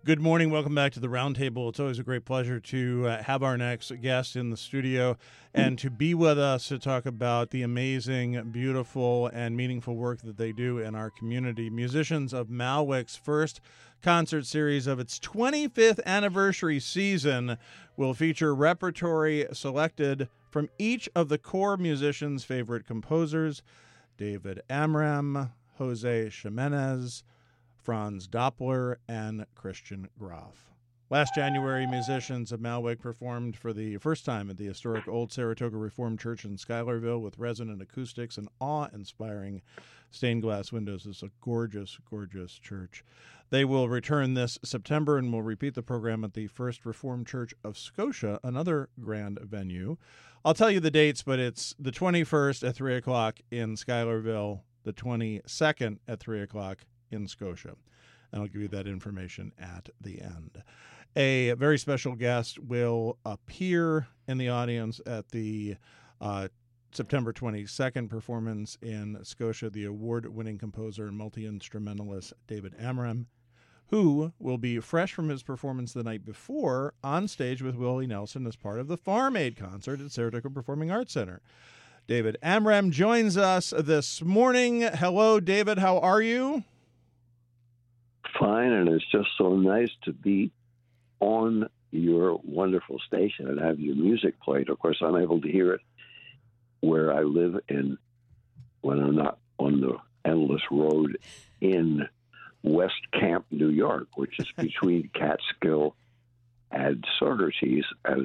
Good morning. Welcome back to the Roundtable. It's always a great pleasure to have our next guest in the studio and to be with us to talk about the amazing, beautiful, and meaningful work that they do in our community. Musicians of Malwick's first concert series of its 25th anniversary season will feature repertory selected from each of the core musicians' favorite composers, David Amram, Jose Ximenez, Franz Doppler, and Christian Graf. Last January, musicians of Malwick performed for the first time at the historic Old Saratoga Reformed Church in Schuylerville with resonant acoustics and awe-inspiring stained glass windows. It's a gorgeous, gorgeous church. They will return this September and will repeat the program at the First Reformed Church of Scotia, another grand venue. I'll tell you the dates, but it's the 21st at 3 o'clock in Schuylerville, the 22nd at 3 o'clock in Scotia. And I'll give you that information at the end. A very special guest will appear in the audience at the September 22nd performance in Scotia, the award-winning composer and multi-instrumentalist David Amram, who will be fresh from his performance the night before on stage with Willie Nelson as part of the Farm Aid concert at Saratoga Performing Arts Center. David Amram joins us this morning. Hello, David. How are you? Fine, and it's just so nice to be on your wonderful station and have your music played. Of course, I'm able to hear it where I live in when I'm not on the endless road in West Camp, New York, which is between Catskill and Saugerties. As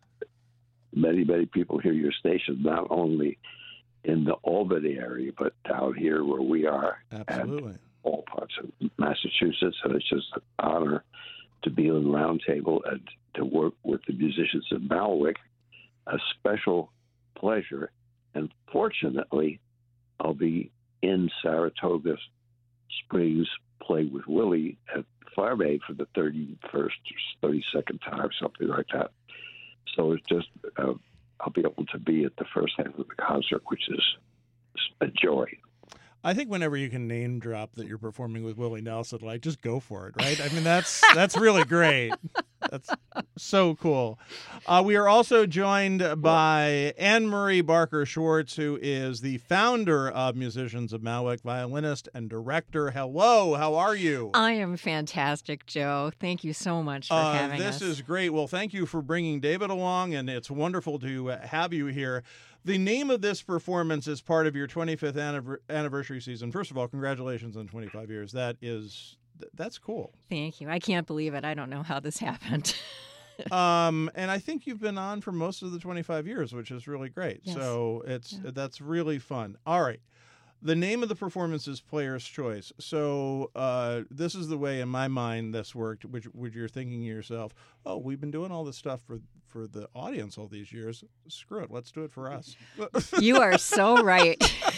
many, many people hear your station, not only in the Albany area, but down here where we are. Absolutely. And all parts of Massachusetts, and it's just an honor to be on the Roundtable and to work with the musicians of Malwick. A special pleasure, and fortunately, I'll be in Saratoga Springs playing with Willie at Farm Aid for the 31st or 32nd time, something like that. So it's just, I'll be able to be at the first half of the concert, which is a joy. I think whenever you can name drop that you're performing with Willie Nelson, like, just go for it, right? I mean, that's really great. That's so cool. We are also joined by Anne-Marie Barker Schwartz, who is the founder of Musicians of Malwick, violinist and director. Hello, how are you? I am fantastic, Joe. Thank you so much for having us. This is great. Well, thank you for bringing David along, and it's wonderful to have you here. The name of this performance is part of your 25th anniversary season. First of all, congratulations on 25 years. That's cool. Thank you. I can't believe it. I don't know how this happened. And I think you've been on for most of the 25 years, which is really great. Yes. So that's really fun. All right. The name of the performance is Player's Choice. So this is the way, in my mind, this worked, which you're thinking to yourself, oh, we've been doing all this stuff for the audience all these years. Screw it. Let's do it for us. You are so right.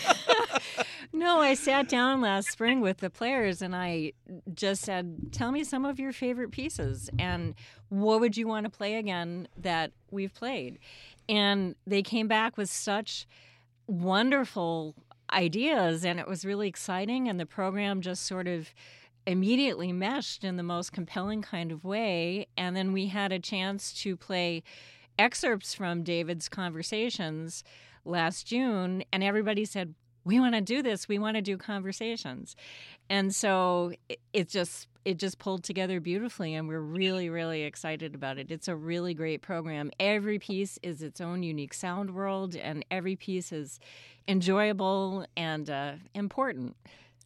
No, I sat down last spring with the players and I just said, tell me some of your favorite pieces and what would you want to play again that we've played? And they came back with such wonderful ideas and it was really exciting, and the program just sort of immediately meshed in the most compelling kind of way. And then we had a chance to play excerpts from David's conversations last June, and everybody said, we want to do this. We want to do conversations. And so it just pulled together beautifully, and we're really, really excited about it. It's a really great program. Every piece is its own unique sound world, and every piece is enjoyable and important.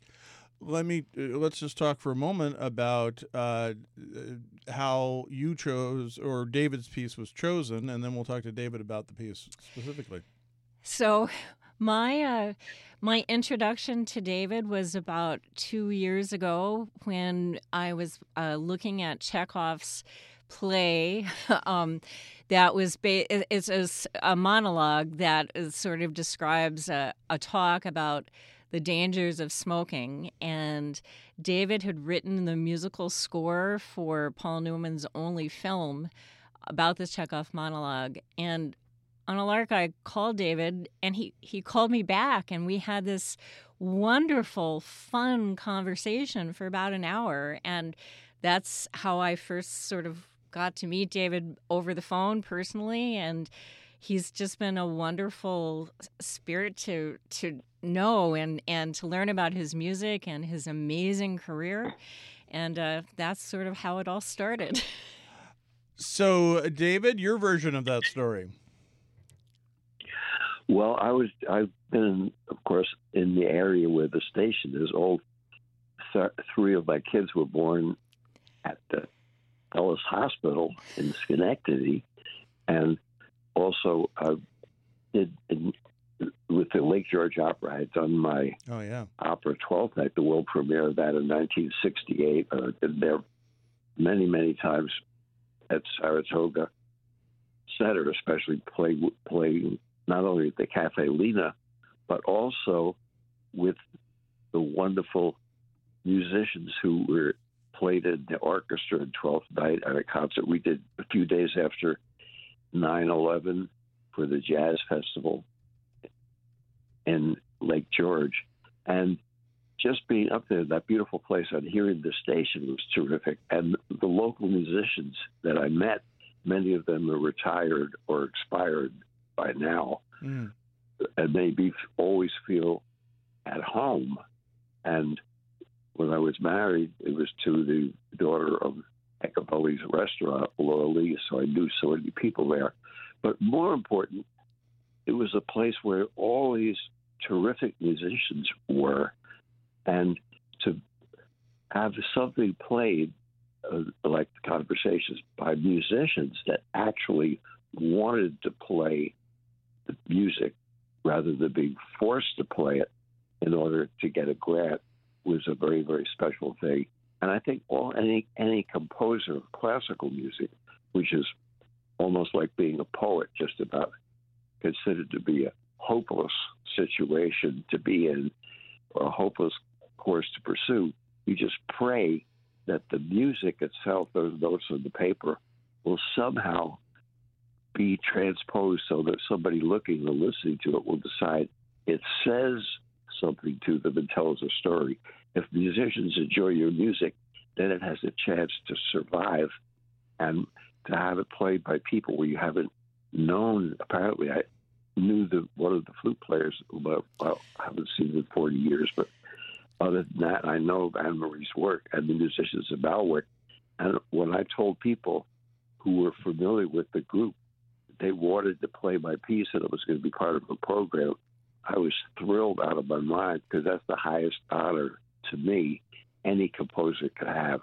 Let's just talk for a moment about how you chose, or David's piece was chosen, and then we'll talk to David about the piece specifically. So my introduction to David was about 2 years ago when I was looking at Chekhov's play that was it's a monologue that sort of describes a talk about the dangers of smoking, and David had written the musical score for Paul Newman's only film about this Chekhov monologue. And on a lark, I called David, and he called me back, and we had this wonderful, fun conversation for about an hour. And that's how I first sort of got to meet David over the phone personally, and he's just been a wonderful spirit to know and to learn about his music and his amazing career. And that's sort of how it all started. So, David, your version of that story. Well, I've been, of course, in the area where the station is. All three of my kids were born at the Ellis Hospital in Schenectady, and also did with the Lake George Opera. I had done my opera 12th night, the world premiere of that in 1968. I've been there many, many times at Saratoga Center, especially playing not only at the Cafe Lena, but also with the wonderful musicians who were played in the orchestra in 12th night at a concert we did a few days after 9/11 for the Jazz Festival in Lake George. And just being up there, that beautiful place, and hearing the station was terrific. And the local musicians that I met, many of them are retired or expired by now, and they always feel at home. And when I was married, it was to the daughter of Ecabelli's restaurant, Laura Lee, so I knew so many people there. But more important, it was a place where all these terrific musicians were, and to have something played like the Conversations by musicians that actually wanted to play the music rather than being forced to play it in order to get a grant was a very, very special thing. And I think any composer of classical music, which is almost like being a poet, just about considered to be a hopeless situation to be in or a hopeless course to pursue, you just pray that the music itself, those notes on the paper, will somehow be transposed so that somebody looking or listening to it will decide it says something to them and tells a story. If musicians enjoy your music, then it has a chance to survive, and to have it played by people where you haven't known. Apparently, I knew one of the flute players, well, I haven't seen him in 40 years, but other than that, I know of Anne-Marie's work and the musicians of Balwick. And when I told people who were familiar with the group, they wanted to play my piece and it was going to be part of the program, I was thrilled out of my mind, because that's the highest honor to me any composer could have.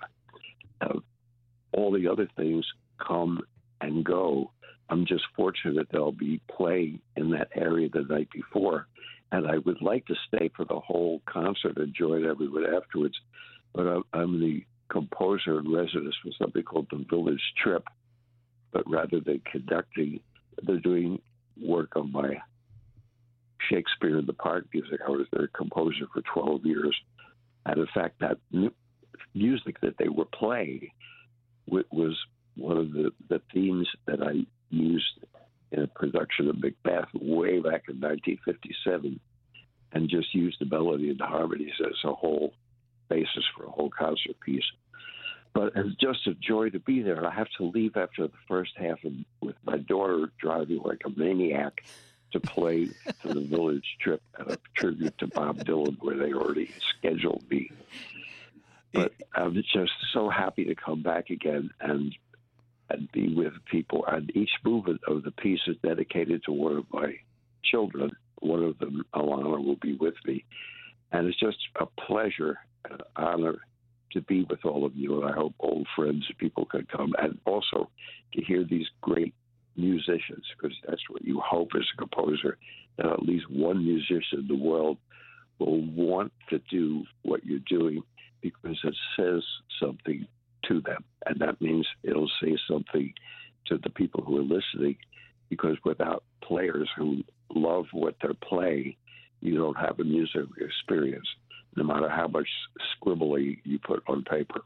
All the other things come and go. I'm just fortunate they'll be playing in that area the night before. And I would like to stay for the whole concert and join everyone afterwards. But I'm the composer in residence for something called the Village Trip. But rather than conducting, they're doing work on my Shakespeare in the Park music. I was their composer for 12 years. And in fact, that music that they were playing was one of the themes that I used in a production of Macbeth way back in 1957, and just used the melody and the harmonies as a whole basis for a whole concert piece. But it's just a joy to be there. I have to leave after the first half with my daughter driving like a maniac to play to the Village Trip at a tribute to Bob Dylan, where they already scheduled me. But I'm just so happy to come back again and be with people. And each movement of the piece is dedicated to one of my children. One of them, Alana, will be with me. And it's just a pleasure and an honor to be with all of you. And I hope old friends and people can come. And also to hear these great musicians, because that's what you hope as a composer, that at least one musician in the world will want to do what you're doing because it says something to them. And that means it'll say something to the people who are listening, because without players who love what they're playing, you don't have a music experience, no matter how much scribbling you put on paper.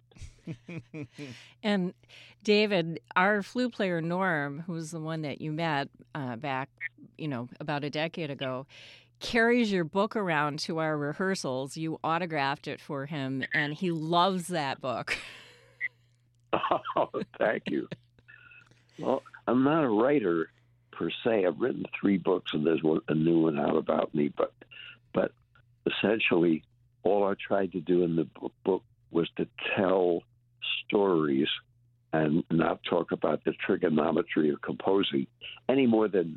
And David, our flute player Norm, who's the one that you met back, about a decade ago, carries your book around to our rehearsals. You autographed it for him, and he loves that book. Oh, thank you. Well, I'm not a writer per se. I've written 3 books, and there's a new one out about me. But essentially, all I tried to do in the book was to tell stories and not talk about the trigonometry of composing any more than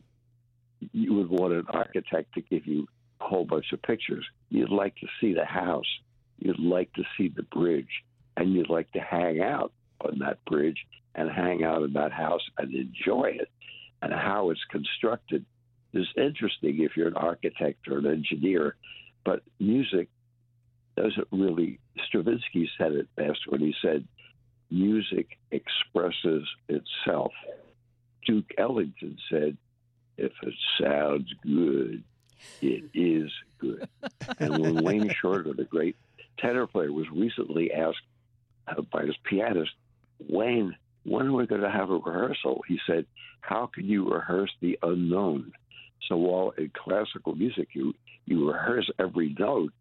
you would want an architect to give you a whole bunch of pictures. You'd like to see the house. You'd like to see the bridge. And you'd like to hang out on that bridge and hang out in that house and enjoy it. And how it's constructed is interesting if you're an architect or an engineer. But music doesn't really. Stravinsky said it best when he said, music expresses itself. Duke Ellington said, if it sounds good, it is good. And when Wayne Shorter, the great tenor player, was recently asked by his pianist, Wayne, when are we going to have a rehearsal? He said, how can you rehearse the unknown? So while in classical music you rehearse every note,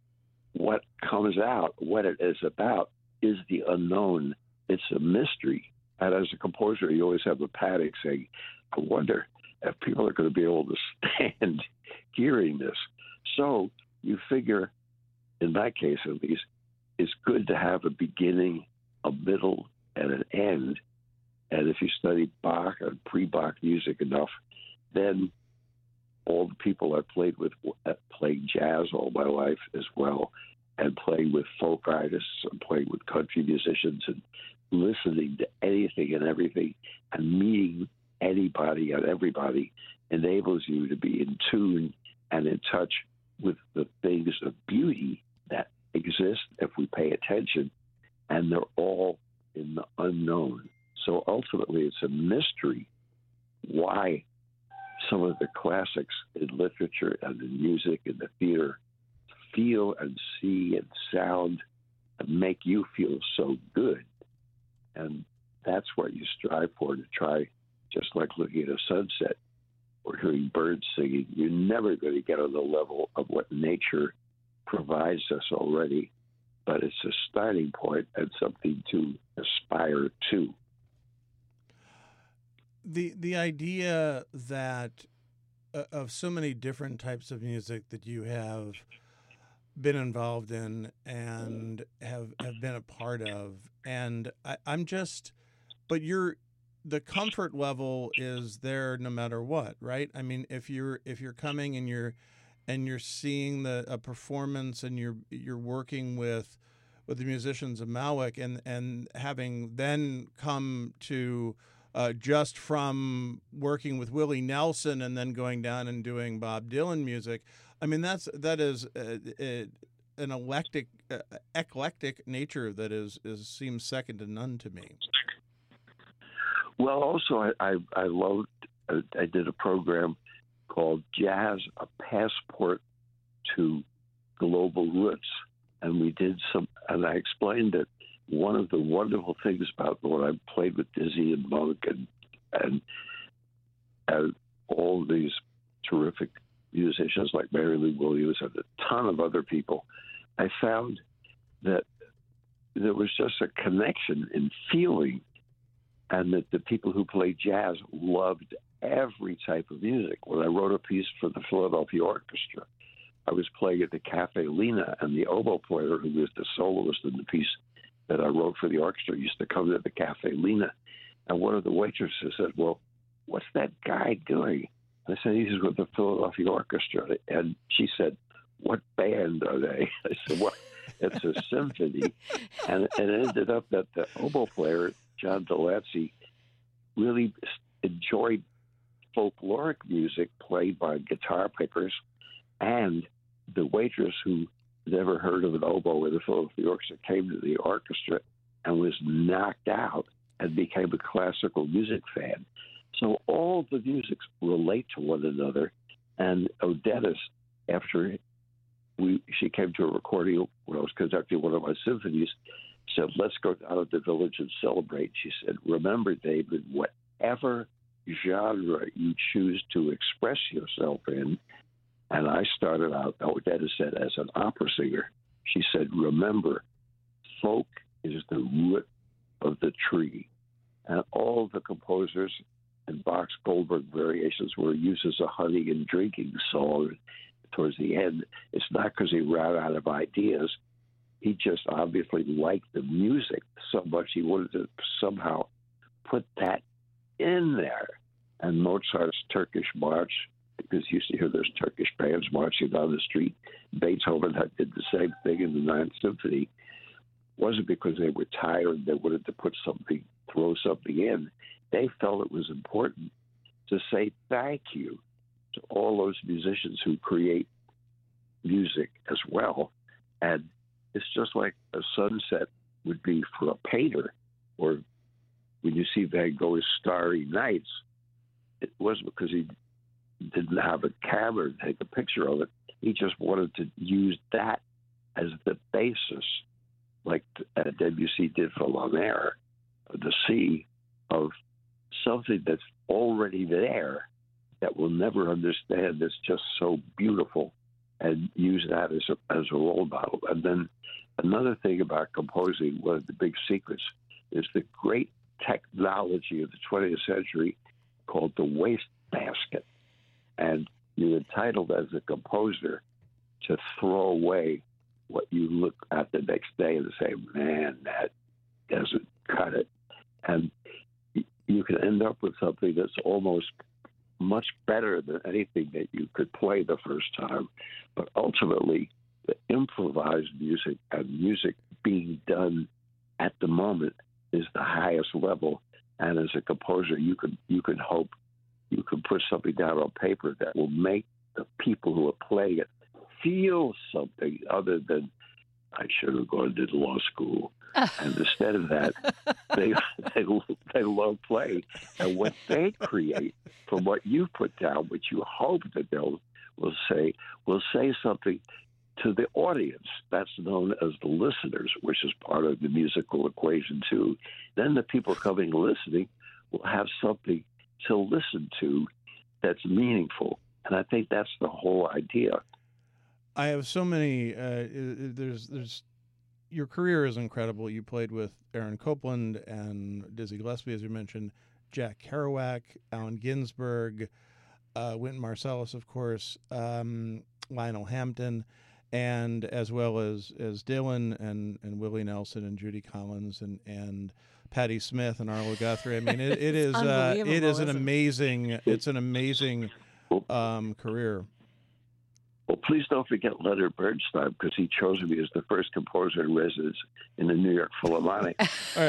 what comes out, what it is about, is the unknown. It's a mystery. And as a composer, you always have the panic saying, I wonder if people are going to be able to stand hearing this. So you figure, in my case at least, it's good to have a beginning, a middle, and an end. And if you study Bach and pre-Bach music enough, then all the people I played with, playing jazz all my life as well, and playing with folk artists and playing with country musicians and listening to anything and everything and meeting anybody and everybody enables you to be in tune and in touch with the things of beauty that exist if we pay attention, and they're all in the unknown. So ultimately, it's a mystery why some of the classics in literature and in music and the theater feel and see and sound and make you feel so good. And that's what you strive for, to try, just like looking at a sunset or hearing birds singing. You're never going to get on the level of what nature provides us already, but it's a starting point and something to aspire to. The idea that of so many different types of music that you have been involved in and have been a part of, and I'm just, but the comfort level is there no matter what, right? I mean, if you're coming and you're seeing a performance and you're working with the musicians of Malwick and having then come to just from working with Willie Nelson and then going down and doing Bob Dylan music. I mean, that is an eclectic nature that seems second to none to me. Well, also I loved. I did a program called Jazz: A Passport to Global Roots, and we did and I explained that one of the wonderful things about when I played with Dizzy and Monk and all these terrific musicians like Mary Lou Williams and a ton of other people, I found that there was just a connection in feeling, and that the people who played jazz loved every type of music. When I wrote a piece for the Philadelphia Orchestra, I was playing at the Cafe Lena, and the oboe player, who was the soloist in the piece that I wrote for the orchestra, used to come to the Cafe Lena. And one of the waitresses said, well, what's that guy doing? I said, he's with the Philadelphia Orchestra. And she said, what band are they? I said, well, it's a symphony. And it ended up that the oboe player, John Delancey, really enjoyed folkloric music played by guitar pickers, and the waitress, who never heard of an oboe in the Philadelphia Orchestra, came to the orchestra and was knocked out and became a classical music fan. So all the musics relate to one another. And Odetta, after she came to a recording when I was conducting one of my symphonies, said, let's go down to the village and celebrate. She said, remember, David, whatever genre you choose to express yourself in, and I started out, Odetta said, as an opera singer. She said, remember, folk is the root of the tree. And all the composers and Bach's Goldberg variations were used as a hunting and drinking song towards the end. It's not because he ran out of ideas. He just obviously liked the music so much he wanted to somehow put that in there. And Mozart's Turkish March, because you used to hear those Turkish bands marching down the street. Beethoven did the same thing in the Ninth Symphony. Wasn't because they were tired, they wanted to throw something in. They felt it was important to say thank you to all those musicians who create music as well. And it's just like a sunset would be for a painter, or when you see Van Gogh's Starry Nights, it wasn't because he didn't have a camera to take a picture of it. He just wanted to use that as the basis, like Debussy did for La Mer, the sea, of something that's already there that we'll never understand. It's just so beautiful, and use that as a role model. And then another thing about composing, one of the big secrets, is the great technology of the 20th century called the wastebasket. And you're entitled as a composer to throw away what you look at the next day and say, man, that doesn't cut it. And you can end up with something that's almost much better than anything that you could play the first time. But ultimately, the improvised music and music being done at the moment is the highest level. And as a composer, you can hope you can put something down on paper that will make the people who are playing it feel something other than, I should have gone to law school. And instead of that, they love playing. And what they create from what you put down, which you hope that will say something to the audience. That's known as the listeners, which is part of the musical equation too. Then the people coming listening will have something to listen to that's meaningful. And I think that's the whole idea. I have so many. There's your career is incredible. You played with Aaron Copland and Dizzy Gillespie, as you mentioned, Jack Kerouac, Allen Ginsberg, Wynton Marsalis, of course, Lionel Hampton, and as well as Dylan and Willie Nelson and Judy Collins and Patti Smith and Arlo Guthrie. I mean, it is an amazing career. Well, please don't forget Leonard Bernstein, because he chose me as the first composer in residence in the New York Philharmonic. All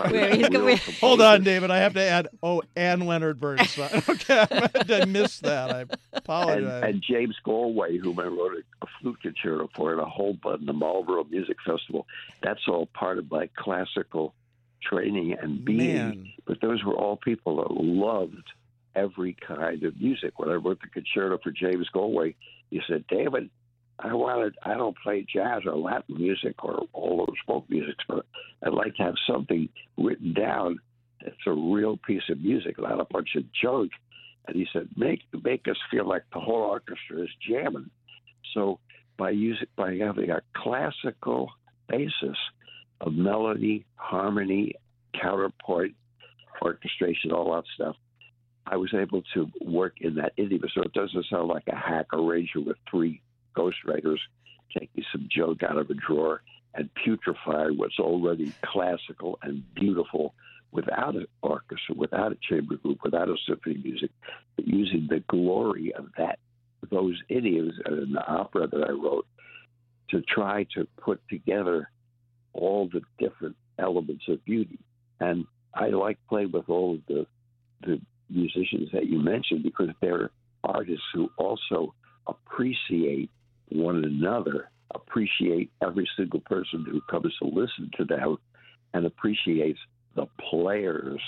right. Hold on, David. I have to add, and Leonard Bernstein. Okay, I missed that. I apologize. And James Galway, whom I wrote a flute concerto for at a whole button, the Marlborough Music Festival. That's all part of my classical training and being. Man. But those were all people that loved every kind of music. When I wrote the concerto for James Galway, he said, David, I don't play jazz or Latin music or all those folk musics, but I'd like to have something written down that's a real piece of music, not a bunch of junk. And he said, make us feel like the whole orchestra is jamming. So by having a classical basis of melody, harmony, counterpoint, orchestration, all that stuff, I was able to work in that idiom, so it doesn't sound like a hack arranger with three ghostwriters taking some junk out of a drawer and putrefying what's already classical and beautiful without an orchestra, without a chamber group, without a symphony music, but using the glory of those idioms in the opera that I wrote to try to put together all the different elements of beauty. And I like playing with all of the musicians that you mentioned, because they're artists who also appreciate one another, appreciate every single person who comes to listen to them, and appreciates the players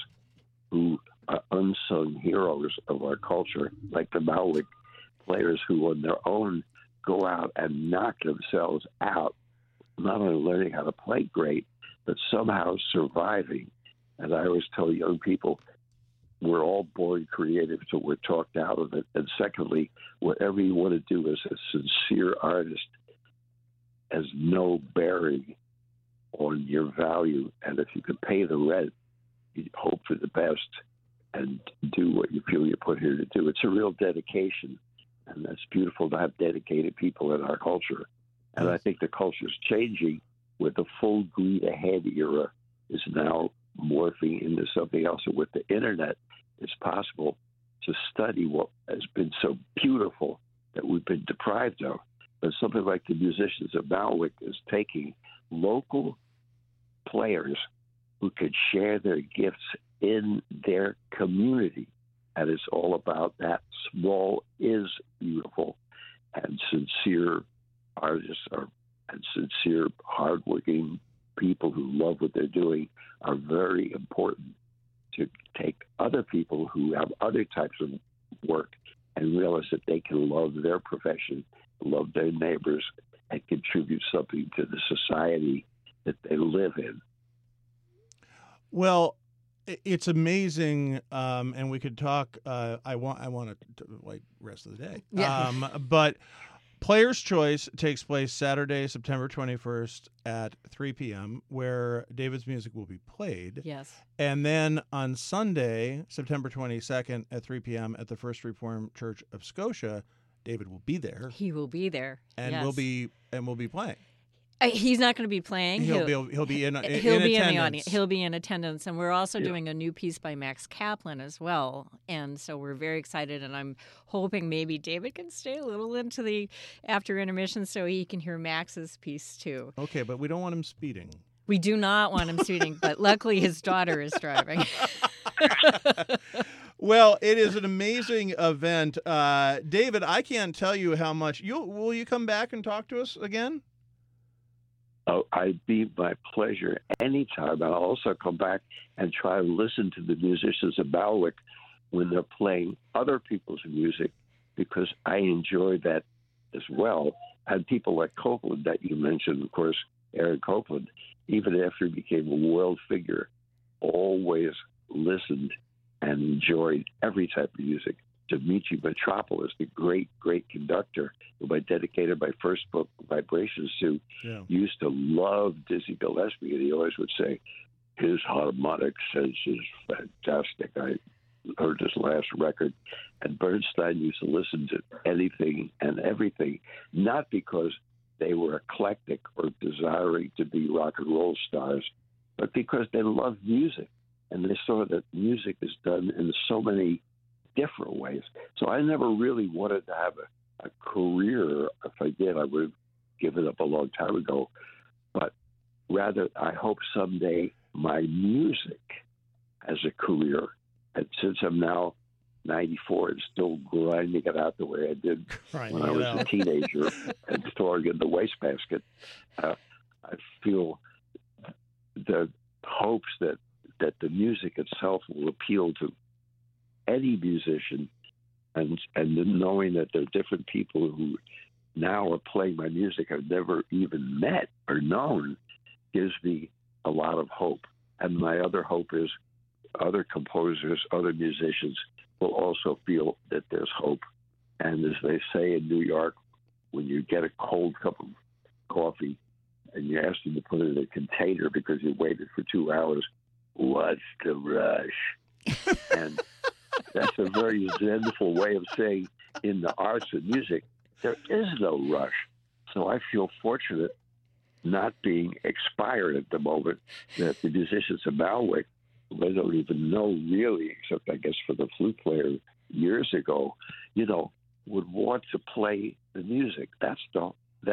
who are unsung heroes of our culture, like the Maulik players who on their own go out and knock themselves out, not only learning how to play great, but somehow surviving. And I always tell young people, we're all born creative, so we're talked out of it. And secondly, whatever you want to do as a sincere artist has no bearing on your value. And if you can pay the rent, you hope for the best and do what you feel you're put here to do. It's a real dedication, and that's beautiful to have dedicated people in our culture. And I think the culture is changing with the full greed ahead era is now morphing into something else. And with the internet, it's possible to study what has been so beautiful that we've been deprived of. But something like the Musicians of Malwick is taking local players who could share their gifts in their community. And it's all about that. Small is beautiful, and sincere artists and sincere, hardworking people who love what they're doing are very important to take other people who have other types of work and realize that they can love their profession, love their neighbors, and contribute something to the society that they live in. Well, it's amazing, and we could talk. I want to like rest of the day. Yeah. But Player's Choice takes place Saturday, September 21st at 3 p.m., where David's music will be played. Yes. And then on Sunday, September 22nd at 3 p.m. at the First Reformed Church of Scotia, David will be there. He will be there. And yes. we'll be playing. He's not going to be playing. He'll be in the audience. He'll be in attendance, and we're also Yeah. doing a new piece by Max Kaplan as well. And so we're very excited, and I'm hoping maybe David can stay a little into the after intermission so he can hear Max's piece too. Okay, but we don't want him speeding. We do not want him speeding, but luckily his daughter is driving. Well, it is an amazing event, David. I can't tell you how much. Will you come back and talk to us again? Oh, I'd be my pleasure anytime. I'll also come back and try to listen to the Musicians of Malwick when they're playing other people's music, because I enjoy that as well. And people like Copeland that you mentioned, of course, Aaron Copland, even after he became a world figure, always listened and enjoyed every type of music. Dimitri Mitropoulos, the great, great conductor, who I dedicated my first book, Vibrations, to, used to love Dizzy Gillespie, and he always would say, his harmonic sense is fantastic. I heard his last record. And Bernstein used to listen to anything and everything, not because they were eclectic or desiring to be rock and roll stars, but because they loved music. And they saw that music is done in so many different ways. So I never really wanted to have a career. If I did, I would have given up a long time ago. But rather, I hope someday my music as a career, and since I'm now 94 and still grinding it out the way I did when I was a teenager and throwing in the wastebasket, I feel the hopes that the music itself will appeal to any musician, and knowing that there are different people who now are playing my music I've never even met or known gives me a lot of hope. And my other hope is other composers, other musicians will also feel that there's hope. And as they say in New York, when you get a cold cup of coffee and you ask them to put it in a container because you waited for 2 hours, what's the rush? And that's a very zenful way of saying in the arts and music, there is no rush. So I feel fortunate not being expired at the moment that the Musicians of Malwick, who I don't even know really, except I guess for the flute player years ago, would want to play the music. That's the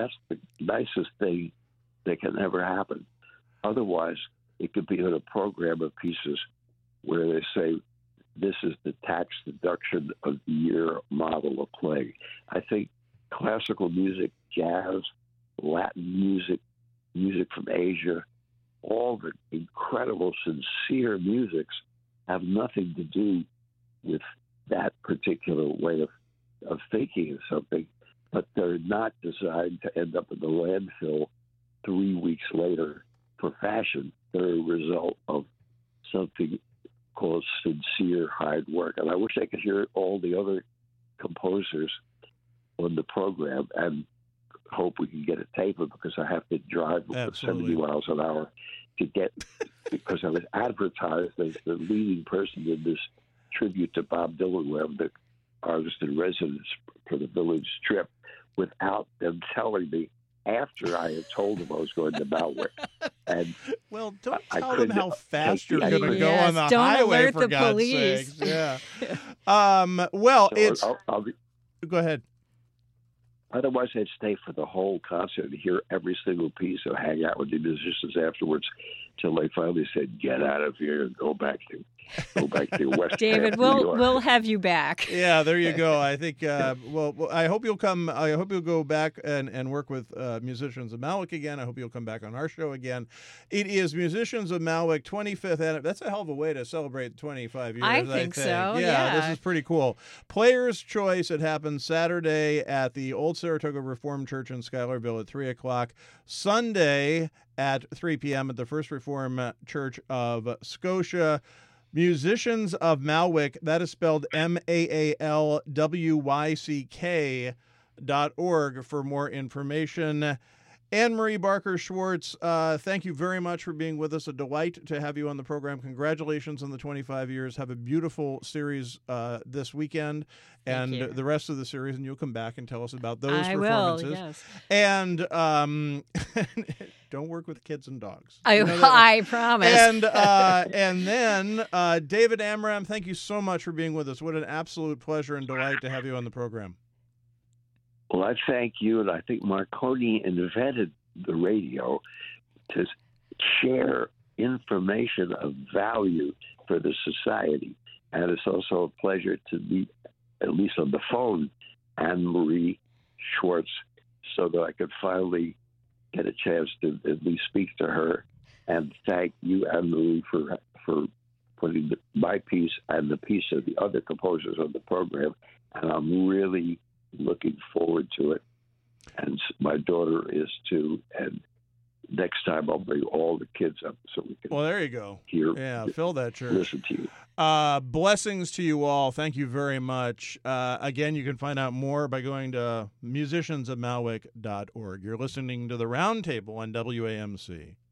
nicest thing that can ever happen. Otherwise, it could be in a program of pieces where they say, this is the tax deduction of the year model of playing. I think classical music, jazz, Latin music, music from Asia, all the incredible, sincere musics have nothing to do with that particular way of thinking of something, but they're not designed to end up in the landfill 3 weeks later for fashion. They're a result of something called sincere hard work. And I wish I could hear all the other composers on the program and hope we can get a taper because I have to drive Absolutely. 70 miles an hour to get, because I was advertised as the leading person in this tribute to Bob Dylan, where I'm the artist in residence for the village trip, without them telling me after I had told them I was going to Malwick. And well, don't I tell them couldn't how fast you're take going to the- go Yes, on the don't highway, alert for the God's police. sakes. Yeah. Well, it's... I'll be, Go ahead. otherwise, I'd stay for the whole concert and hear every single piece and hang out with the musicians afterwards till they finally said, "Get out of here and go back to West." David, New York." we'll have you back. Yeah, there you go. I think, well, I hope you'll come. I hope you'll go back and work with Musicians of Malwick again. I hope you'll come back on our show again. It is Musicians of Malwick 25th. That's a hell of a way to celebrate 25 years. I think so, yeah. This is pretty cool. Player's Choice. It happens Saturday at the Old Saratoga Reformed Church in Schuylerville at 3 o'clock. Sunday at 3 p.m. at the First Reformed Church of Scotia. Musicians of Malwick, that is spelled MAALWYCK.org for more information. Anne-Marie Barker Schwartz, thank you very much for being with us. A delight to have you on the program. Congratulations on the 25 years. Have a beautiful series this weekend and Thank you. the rest of the series, and you'll come back and tell us about those I will, performances. yes. And don't work with kids and dogs. I, You know that? I promise. And then David Amram, thank you so much for being with us. What an absolute pleasure and delight to have you on the program. Well, I thank you, and I think Marconi invented the radio to share information of value for the society. And it's also a pleasure to meet, at least on the phone, Anne-Marie Schwartz, so that I could finally get a chance to at least speak to her. And thank you, Anne-Marie, for putting my piece and the piece of the other composers on the program. And I'm really looking forward to it, and my daughter is too. And next time I'll bring all the kids up so we can. Well, there you go. Hear, Yeah, fill that church. listen to you. Blessings to you all. Thank you very much. Again, you can find out more by going to musiciansofmalwick.org. You're listening to the Roundtable on WAMC.